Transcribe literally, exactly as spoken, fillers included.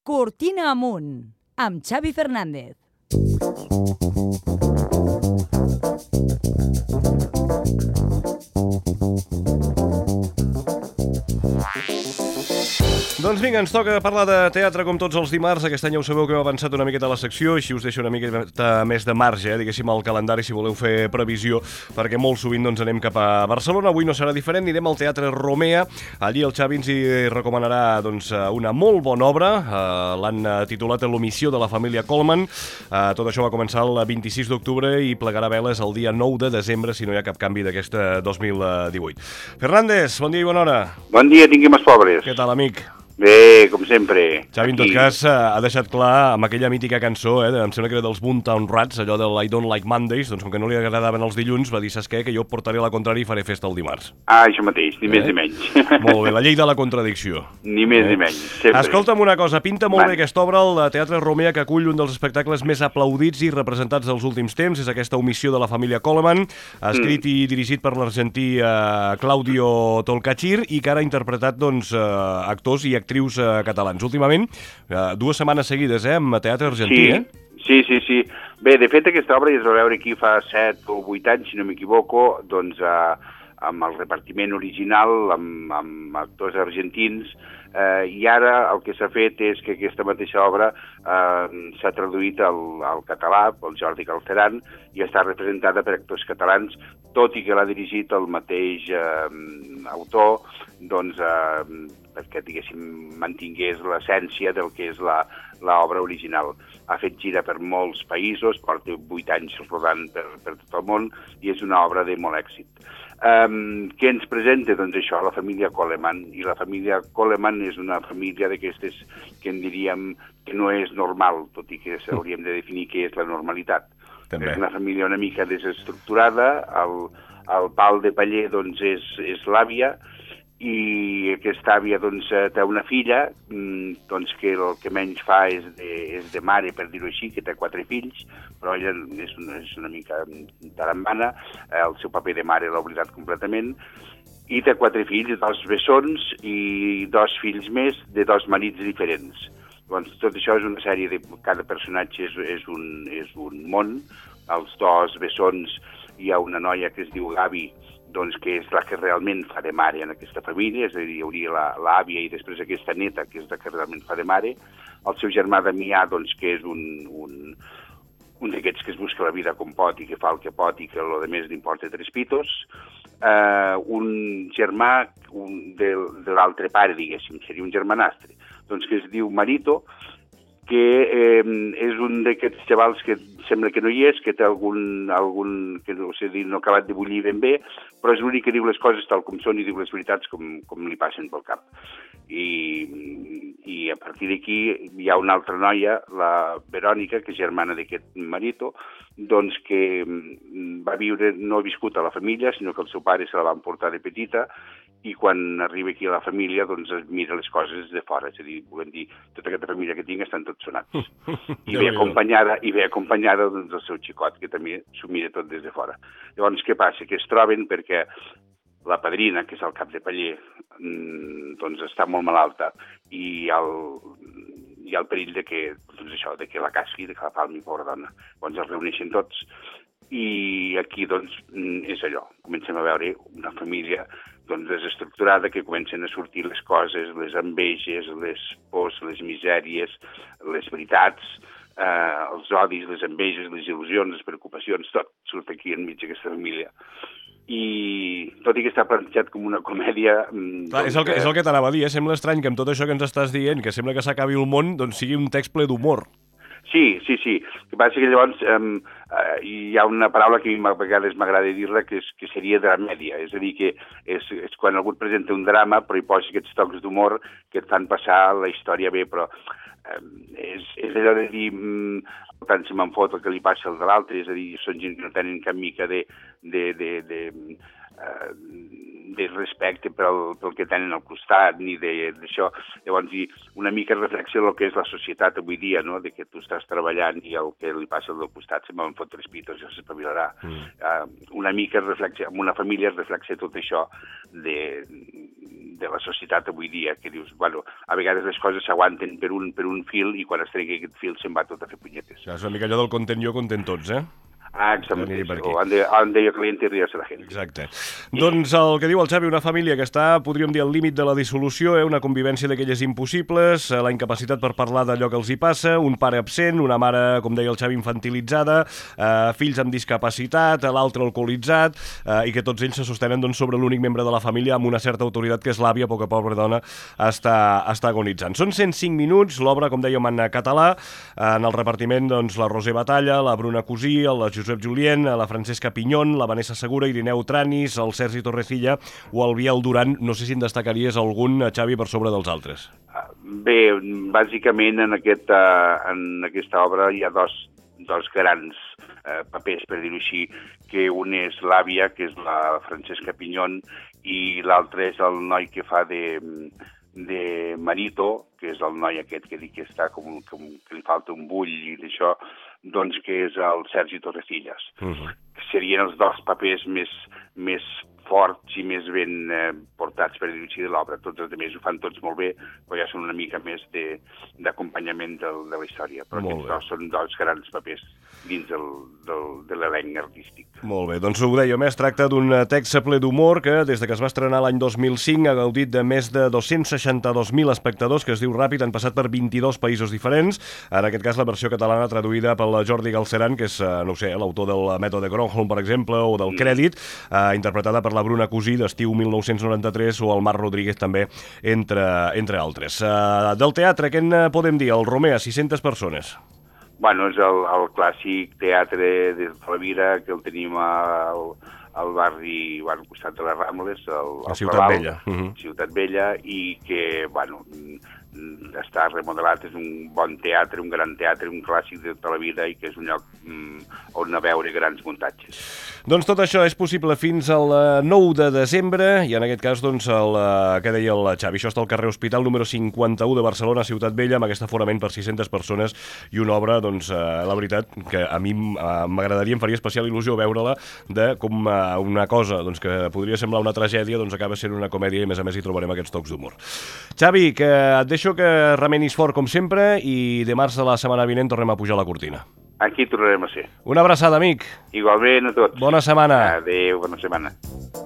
Cortina amunt, amb Xavi Fernández. Doncs vinga, ens toca parlar de teatre com tots els dimarts. Aquest any ja ho sabeu que hem avançat una miqueta a la secció, així us deixo una miqueta més de marge, eh, diguéssim, al calendari, si voleu fer previsió, perquè molt sovint doncs, anem cap a Barcelona. Avui no serà diferent, anirem al Teatre Romea. Allí el Xavi ens hi recomanarà doncs, una molt bona obra. Uh, L'han titulat L'omissió de la família Coleman. Uh, tot això va començar el vint-i-sis d'octubre i plegarà veles el dia nou de desembre, si no hi ha cap canvi d'aquest dos mil divuit. Fernández, bon dia i bona hora. Bon dia, tinguem els pobres. Què tal, amic? Bé, com sempre. Xavi, en tot cas, ha deixat clar amb aquella mítica cançó, eh, em sembla que era dels Boomtown Rats, allò del I Don't Like Mondays, doncs com que no li agradaven els dilluns, va dir, saps què, que jo portaré la contrària i faré festa el dimarts. Ah, això mateix, ni eh? més ni menys. Molt bé, la llei de la contradicció. Ni més eh? ni menys, sempre. Escolta'm una cosa, pinta molt Man. bé aquesta obra, el Teatre Romea, que acull un dels espectacles més aplaudits i representats dels últims temps, és aquesta omissió de la família Coleman, escrit mm. i dirigit per l'argentí eh, Claudio Tolcachir, i que ara ha interpretat doncs, eh, actors i actrius eh, catalans. Últimament, eh, dues setmanes seguides, eh, amb teatre argentí, sí, eh? Sí, sí, sí. Bé, de fet, aquesta obra ja es va veure aquí fa set o vuit anys, si no m'equivoco, doncs eh, amb el repartiment original, amb, amb actors argentins, eh, i ara el que s'ha fet és que aquesta mateixa obra eh, s'ha traduït al, al català, pel Jordi Galceran, i està representada per actors catalans, tot i que l'ha dirigit el mateix eh, autor, doncs, eh, perquè, diguéssim, mantingués l'essència del que és l'obra original. Ha fet gira per molts països, porta vuit anys rodant per, per tot el món, i és una obra de molt èxit. Um, què ens presenta? Doncs això, la família Coleman. I la família Coleman és una família d'aquestes que en diríem que no és normal, tot i que hauríem de definir què és la normalitat. També. És una família una mica desestructurada, el, el pal de paller doncs, és, és l'àvia, i aquesta àvia doncs, té una filla doncs, que el que menys fa és de, és de mare, per dir-ho així, que té quatre fills, però ella és una, és una mica tarambana, el seu paper de mare l'ha oblidat completament, i té quatre fills, dos bessons i dos fills més de dos marits diferents. Doncs tot això és una sèrie de... Cada personatge és, és, un, és un món. Els dos bessons hi ha una noia que es diu Gavi, doncs, que és la que realment fa de mare en aquesta família, és a dir, hi hauria l'àvia i després aquesta neta, que és la que realment fa de mare. El seu germà Damià, doncs, que és un, un, un d'aquests que es busca la vida com pot i que fa el que pot i que el que més li importa tres pitos. Uh, un germà un, de, de l'altre pare, diguéssim, seria un germanastre, doncs, que es diu Marito, que eh, és un d'aquests xavals que sembla que no hi és, que té algun, algun que no sé dir, no ha acabat de bullir ben bé, però és l'únic que diu les coses tal com són i diu les veritats com, com li passen pel cap. I, i a partir d'aquí hi ha una altra noia, la Verònica, que és germana d'aquest Marito, doncs que va viure, no ha viscut a la família, sinó que el seu pare se la va emportar de petita, i quan arriba aquí a la família doncs es mira les coses de fora, és a dir, volem dir, tota aquesta família que tinc estan tots sonats. I ve acompanyada, i ve acompanyada doncs, del seu xicot, que també s'ho mira tot des de fora. Llavors, què passa? Que es troben perquè la padrina, que és el cap de paller, doncs està molt malalta i el, hi ha el perill de que, doncs això, de que la casqui, de que la palmi, pobra dona. Llavors es reuneixen tots i aquí doncs és allò. Comencem a veure una família doncs, desestructurada, que comencen a sortir les coses, les enveges, les pors, les misèries, les veritats, eh, els odis, les enveges, les il·lusions, les preocupacions, tot surt aquí enmig d'aquesta família. I tot i que està plantejat com una comèdia... Clar, doncs, és el que, és el que t'anava a dir, eh? Sembla estrany que amb tot això que ens estàs dient, que sembla que s'acabi el món, doncs sigui un text ple d'humor. Sí, sí, sí. El que passa que llavors um, uh, hi ha una paraula que a vegades m'agrada dir-la, que, és, que seria dramèdia. És a dir, que és, és quan algú et presenta un drama, però hi posa aquests tocs d'humor que et fan passar la història bé, però um, és, és allò de dir... Um, tant se me'n fot el que li passa al de l'altre, és a dir, són gent que no tenen cap mica de, de, de, de, uh, de respecte pel, pel que tenen al costat, ni d'això. Llavors, una mica reflexió del que és la societat avui dia, no?, de que tu estàs treballant i el que li passa al del costat se me'n fot tres pitos, ja s'espavilarà. Mm. Uh, una mica reflexió, amb una família es reflexa tot això de, de la societat avui dia, que dius, bueno, a vegades les coses s'aguanten per un, per un fil i quan es trenca aquest fil se'n va tot a fer punyetes. És una mica allò del content jo, content tots, eh? Ah, exactament, o han de, han de cliente i riarse la gent. Exacte. Doncs el que diu el Xavi, una família que està, podríem dir, al límit de la dissolució, eh? Una convivència d'aquelles impossibles, la incapacitat per parlar d'allò que els hi passa, un pare absent, una mare, com deia el Xavi, infantilitzada, eh, fills amb discapacitat, l'altre alcoholitzat, eh, i que tots ells se sostenen doncs, sobre l'únic membre de la família amb una certa autoritat, que és l'àvia, poca pobra dona, està, està agonitzant. Són cent cinc minuts, l'obra, com dèiem, en català, en el repartiment, doncs, la Roser Batalla, la Bruna Cosí, la Josep Julien, la Francesca Pinyón, la Vanessa Segura, Irineu Tranis, el Sergi Torrecilla o el Biel Duran. No sé si en destacaries algun, Xavi, per sobre dels altres. Bé, bàsicament en, aquest, en aquesta obra hi ha dos, dos grans eh, papers, per dir-ho així, que un és l'àvia, que és la Francesca Pinyón, i l'altre és el noi que fa de... de Marito, que és el noi aquest que dic que està com, com que li falta un bull i d'això, doncs que és el Sergi Torrecillas. Uh-huh. Serien els dos papers més, més forts i més ben eh, portats, per dir-ho així, de l'obra. Tots els altres ho fan tots molt bé, però ja són una mica més d'acompanyament de, de, de la història. Però molt aquests dos són dos grans papers dins del, del, de l'elenc artístic. Molt bé, doncs ho dèiem, es tracta d'un text ple d'humor que des de que es va estrenar l'any dos mil cinc ha gaudit de més de dos-cents seixanta-dos mil espectadors, que es diu ràpid, han passat per vint-i-dos països diferents. En aquest cas la versió catalana traduïda pel Jordi Galceran, que és, no sé, l'autor del Mètode Gronholm, per exemple, o del Crèdit, eh, interpretada per la Bruna Cosí, d'estiu mil nou-cents noranta-tres, o el Marc Rodríguez també, entre, entre altres. Eh, del teatre, què en podem dir? El Romer, a sis-centes persones. Bueno, és el, el clàssic teatre de Talavera, que el tenim al, al barri, bueno, al costat de les Rambles, al, a Ciutat Palau, Vella. Uh -huh. Ciutat Vella, i que, bueno, està remodelat, és un bon teatre, un gran teatre, un clàssic de tota la vida i que és un lloc mm, on anar a veure grans muntatges. Doncs tot això és possible fins al nou de desembre i en aquest cas, doncs, el que deia el Xavi, això està al carrer Hospital número cinquanta-u de Barcelona, Ciutat Vella, amb aquest aforament per sis-centes persones i una obra, doncs, eh, la veritat, que a mi m'agradaria, em faria especial il·lusió veure-la, de com eh, una cosa doncs, que podria semblar una tragèdia, doncs acaba sent una comèdia i a més a més hi trobarem aquests tocs d'humor. Xavi, que et deixo que remenis fort com sempre i dimarts de la setmana vinent tornem a pujar la cortina. Aquí tornarem a ser. Una abraçada, amic. Igualment a tots. Bona setmana. Adéu, bona setmana.